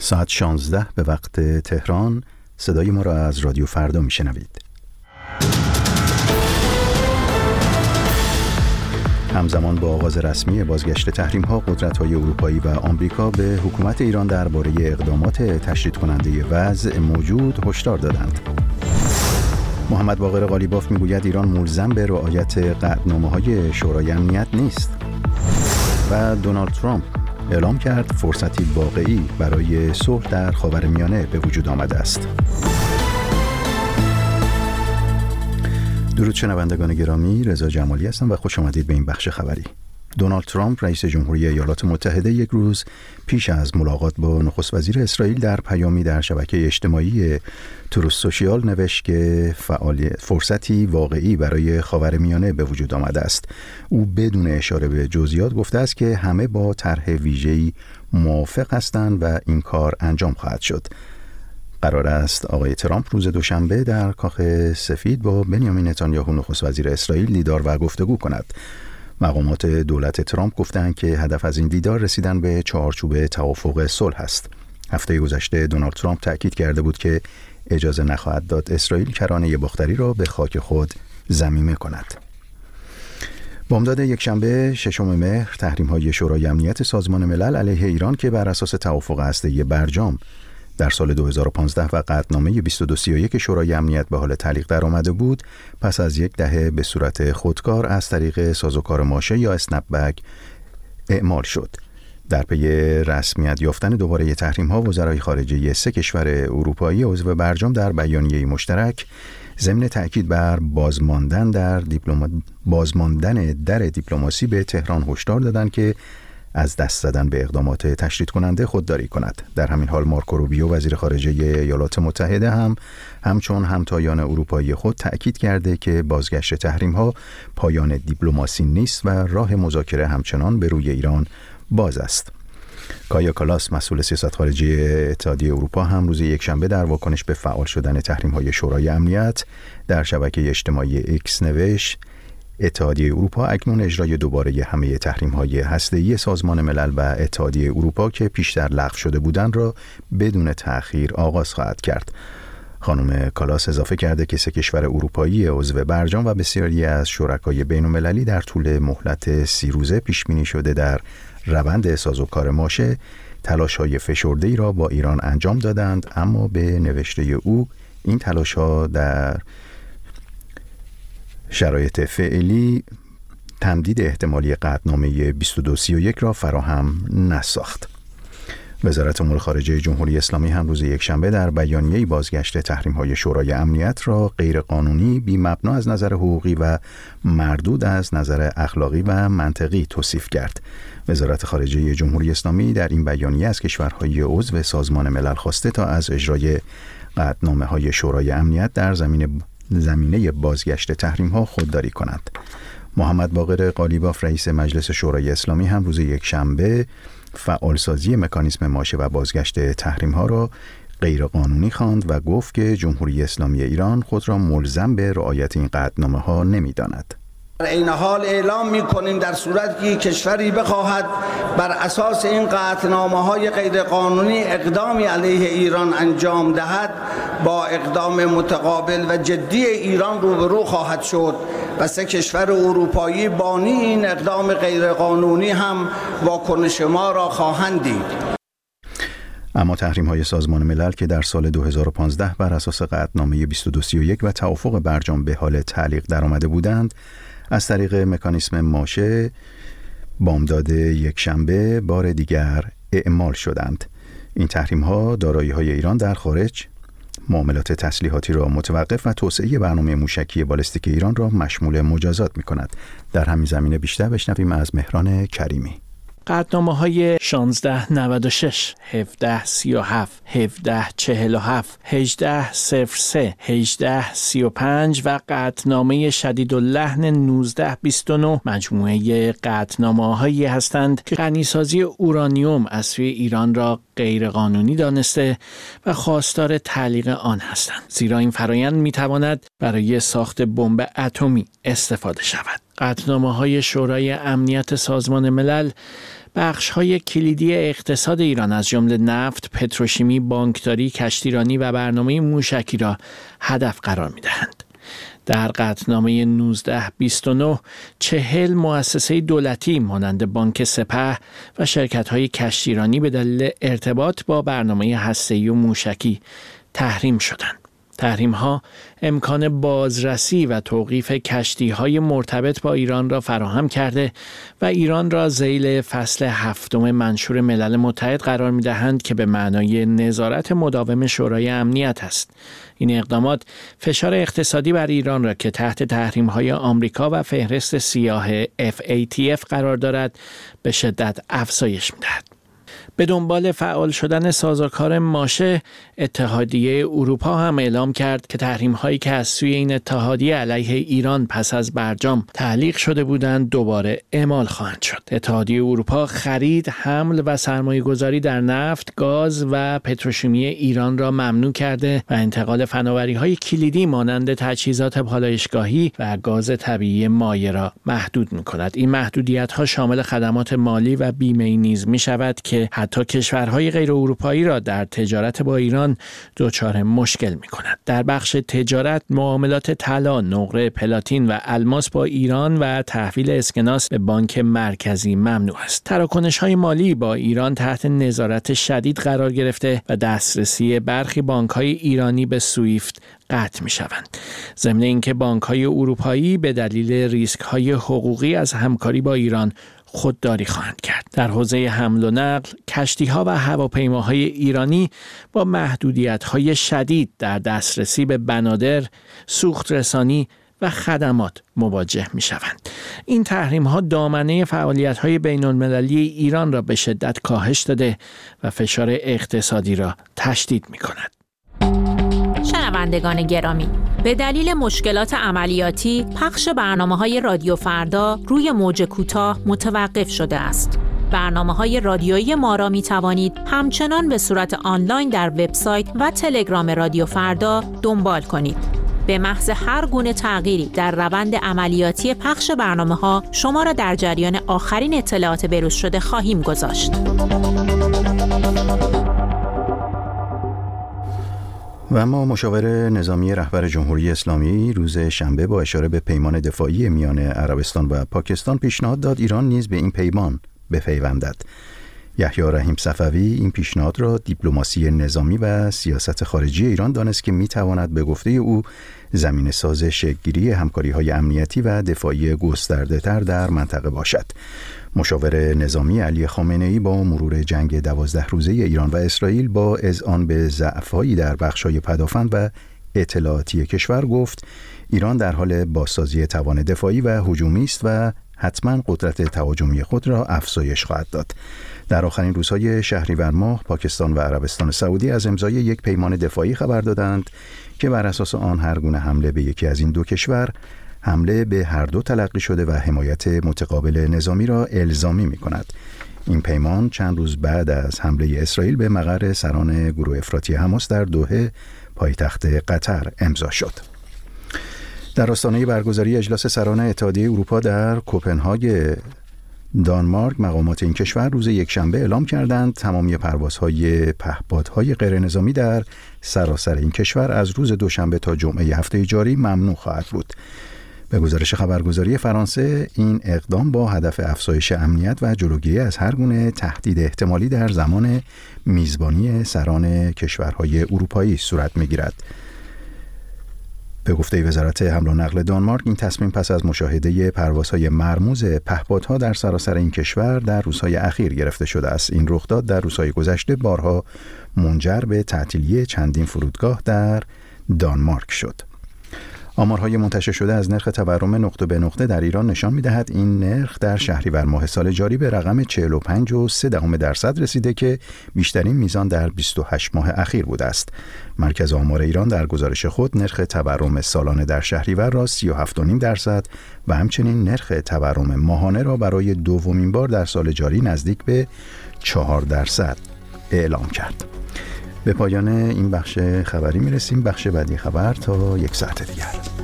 ساعت 16 به وقت تهران. صدای ما را از رادیو فردا میشنوید. همزمان با آغاز رسمی بازگشت تحریم‌ها، قدرت‌های اروپایی و آمریکا به حکومت ایران درباره اقدامات تشدید کننده وضع موجود هشدار دادند. محمد باقر قالیباف میگوید ایران ملزم به رعایت قطعنامه‌های شورای امنیت نیست. و دونالد ترامپ اعلام کرد فرصتی واقعی برای صلح در خاورمیانه به وجود آمده است. درود شنوندگان گرامی، رضا جمالی هستم و خوش آمدید به این بخش خبری. دونالد ترامپ رئیس جمهوری ایالات متحده یک روز پیش از ملاقات با نخست وزیر اسرائیل در پیامی در شبکه اجتماعی تروث سوشیال نوشت که فرصتی واقعی برای خاورمیانه به وجود آمده است. او بدون اشاره به جزئیات گفته است که همه با طرح ویژه‌ای موافق هستند و این کار انجام خواهد شد. قرار است آقای ترامپ روز دوشنبه در کاخ سفید با بنیامین نتانیاهو نخست وزیر اسرائیل دیدار و گفتگو کند. مقامات دولت ترامپ گفتند که هدف از این دیدار رسیدن به چارچوب توافق صلح است. هفته گذشته دونالد ترامپ تأکید کرده بود که اجازه نخواهد داد اسرائیل کرانه باختری را به خاک خود ضمیمه کند. بامداد یکشنبه 6 مهر تحریم‌های شورای امنیت سازمان ملل علیه ایران که بر اساس توافق هسته‌ای برجام در سال 2015 و قطعنامه 2231 شورای امنیت به حال تعلیق درآمده بود، پس از یک دهه به صورت خودکار از طریق سازوکار ماشه یا اسنپ‌بک اعمال شد. در پی رسمیت یافتن دوباره تحریم‌ها، وزرای خارجه 3 کشور اروپایی عضو برجام در بیانیه مشترک ضمن تأکید بر بازماندن در دیپلماسی به تهران هشدار دادند که از دست زدن به اقدامات تشدید کننده خودداری کند. در همین حال مارکو روبیو وزیر خارجه ایالات متحده همچون همتایان اروپایی خود تأکید کرده که بازگشت تحریم‌ها پایان دیپلماسی نیست و راه مذاکره همچنان به روی ایران باز است. کایا کالاس مسئول سیاست خارجی اتحادیه اروپا هم روز یکشنبه در واکنش به فعال شدن تحریم‌های شورای امنیت در شبکه اجتماعی ایکس نوشت اتحادیه اروپا اکنون اجرای دوباره همه تحریم‌های هسته‌ای سازمان ملل و اتحادیه اروپا که پیشتر لغو شده بودند را بدون تأخیر آغاز خواهد کرد. خانم کالاس اضافه کرده که 3 کشور اروپایی عضو برجام و بسیاری از شرکای بین‌المللی در طول مهلت 30 روزه پیش بینی شده در روند سازوکار ماشه تلاش‌های فشرده‌ای را با ایران انجام دادند، اما به نوشته او این تلاش‌ها در شرایط فعلی تمدید احتمالی قطعنامه 2231 را فراهم نساخت. وزارت امور خارجه جمهوری اسلامی هم روز یکشنبه در بیانیه‌ای بازگشت تحریم‌های شورای امنیت را غیرقانونی، بی‌مبنا از نظر حقوقی و مردود از نظر اخلاقی و منطقی توصیف کرد. وزارت خارجه جمهوری اسلامی در این بیانیه از کشورهای عضو سازمان ملل خواسته تا از اجرای قطعنامه‌های شورای امنیت در زمینه بازگشت تحریم‌ها خودداری کنند. محمد باقر قالیباف رئیس مجلس شورای اسلامی هم روز یکشنبه فعالسازی مکانیسم ماشه و بازگشت تحریم‌ها را غیرقانونی خواند و گفت که جمهوری اسلامی ایران خود را ملزم به رعایت این قطعنامه‌ها نمی‌داند. در این حال اعلام می‌کنیم در صورتی که کشوری بخواهد بر اساس این قطعنامه‌های غیرقانونی اقدامی علیه ایران انجام دهد، با اقدام متقابل و جدی ایران روبرو خواهد شد و 3 کشور اروپایی بانی این اقدام غیرقانونی هم واکنش ما را خواهند دید. اما تحریم‌های سازمان ملل که در سال 2015 بر اساس قطعنامه 2231 و توافق برجام به حال تعلیق درآمده بودند، از طریق مکانیسم ماشه بامداد یکشنبه بار دیگر اعمال شدند. این تحریم‌ها دارایی‌های ایران در خارج، معاملات تسلیحاتی را متوقف و توسعه برنامه موشکی بالستیک ایران را مشمول مجازات می‌کند. در همین زمینه بیشتر بشنویم از مهران کریمی. قطعنامه‌های 1696 1737 1747 1803 1835 و قطعنامه شدیداللحن 1929 مجموعه قطعنامه‌هایی هستند که غنیسازی اورانیوم از سوی ایران را غیرقانونی دانسته و خواستار تعلیق آن هستند، زیرا این فرایند میتواند برای ساخت بمب اتمی استفاده شود. قطعنامه‌های شورای امنیت سازمان ملل بخش‌های کلیدی اقتصاد ایران از جمله نفت، پتروشیمی، بانکداری، کشتیرانی و برنامه موشکی را هدف قرار می‌دهند. در قطعنامه 1929 40 مؤسسه دولتی مانند بانک سپه و شرکت‌های کشتیرانی به دلیل ارتباط با برنامه هسته‌ای و موشکی تحریم شدند. تحریم‌ها امکان بازرسی و توقیف کشتی‌های مرتبط با ایران را فراهم کرده و ایران را ذیل فصل 7 منشور ملل متحد قرار می‌دهند که به معنای نظارت مداوم شورای امنیت است. این اقدامات فشار اقتصادی بر ایران را که تحت تحریم‌های آمریکا و فهرست سیاه FATF قرار دارد به شدت افزایش می‌دهد. به دنبال فعال شدن سازوکار ماشه، اتحادیه اروپا هم اعلام کرد که تحریم‌هایی که از سوی این اتحادیه علیه ایران پس از برجام تعلیق شده بودند دوباره اعمال خواهند شد. اتحادیه اروپا خرید، حمل و سرمایه‌گذاری در نفت، گاز و پتروشیمی ایران را ممنوع کرده و انتقال فناوری‌های کلیدی مانند تجهیزات پالایشگاهی و گاز طبیعی مایع را محدود می‌کند. این محدودیت‌ها شامل خدمات مالی و بیمه‌ای نیز می‌شود که حتی کشورهای غیر اروپایی را در تجارت با ایران دچار مشکل می‌کند. در بخش تجارت، معاملات طلا، نقره، پلاتین و الماس با ایران و تحویل اسکناس به بانک مرکزی ممنوع است. تراکنش‌های مالی با ایران تحت نظارت شدید قرار گرفته و دسترسی برخی بانک‌های ایرانی به سویفت قطع می‌شوند. ضمن اینکه بانک‌های اروپایی به دلیل ریسک‌های حقوقی از همکاری با ایران خودداری خواهند کرد. در حوزه حمل و نقل، کشتی‌ها و هواپیماهای ایرانی با محدودیت‌های شدید در دسترسی به بنادر، سوخت رسانی و خدمات مواجه می‌شوند. این تحریم‌ها دامنه فعالیت‌های بین‌المللی ایران را به شدت کاهش داده و فشار اقتصادی را تشدید می‌کند. شنوندگان گرامی، به دلیل مشکلات عملیاتی پخش برنامه‌های رادیو فردا روی موج کوتاه متوقف شده است. برنامه‌های رادیویی ما را می‌توانید همچنان به صورت آنلاین در وبسایت و تلگرام رادیو فردا دنبال کنید. به محض هر گونه تغییری در روند عملیاتی پخش برنامه‌ها شما را در جریان آخرین اطلاعات بروز شده خواهیم گذاشت. و اما مشاور نظامی رهبر جمهوری اسلامی روز شنبه با اشاره به پیمان دفاعی میان عربستان و پاکستان پیشنهاد داد ایران نیز به این پیمان بپیوندد. یحیی رحیم صفوی این پیشنهاد را دیپلماسی نظامی و سیاست خارجی ایران دانست که میتواند به گفته او زمینه ساز شکل‌گیری همکاری‌های امنیتی و دفاعی گسترده‌تر در منطقه باشد. مشاور نظامی علی خامنه‌ای با مرور جنگ 12 روزه ایران و اسرائیل با اذعان به ضعف‌هایی در بخش‌های پدافند و اطلاعاتی کشور گفت ایران در حال بازسازی توان دفاعی و هجومی است و حتما قدرت تهاجمی خود را افزایش خواهد داد. در آخرین روزهای شهریور ماه پاکستان و عربستان سعودی از امضای یک پیمان دفاعی خبر دادند که بر اساس آن هر گونه حمله به یکی از این دو کشور حمله به هر دو تلقی شده و حمایت متقابل نظامی را الزامی می‌کند. این پیمان چند روز بعد از حمله اسرائیل به مقر سران گروه افراطی حماس در دوحه پایتخت قطر امضا شد. در آستانه برگزاری اجلاس سران اتحادیه اروپا در کوپنهاگ دانمارک مقامات این کشور روز یکشنبه اعلام کردند تمامی پروازهای پهپادهای غیرنظامی در سراسر این کشور از روز دوشنبه تا جمعه هفته جاری ممنوع خواهد بود. به گزارش خبرگزاری فرانسه این اقدام با هدف افزایش امنیت و جلوگیری از هر گونه تهدید احتمالی در زمان میزبانی سران کشورهای اروپایی صورت می‌گیرد. به گفته وزارت حمل و نقل دانمارک این تصمیم پس از مشاهده پروازهای مرموز پهپادها در سراسر این کشور در روزهای اخیر گرفته شده است. این رخداد در روزهای گذشته بارها منجر به تعطیلی چندین فرودگاه در دانمارک شد. آمارهای منتشر شده از نرخ تورم نقطه به نقطه در ایران نشان می‌دهد این نرخ در شهریور ماه سال جاری به رقم 45.3% رسیده که بیشترین میزان در 28 ماه اخیر بوده است. مرکز آمار ایران در گزارش خود نرخ تورم سالانه در شهریور را 37.5% و همچنین نرخ تورم ماهانه را برای دومین بار در سال جاری نزدیک به 4% اعلام کرد. به پایان این بخش خبری میرسیم. بخش بعدی خبر تا 1 ساعت دیگر.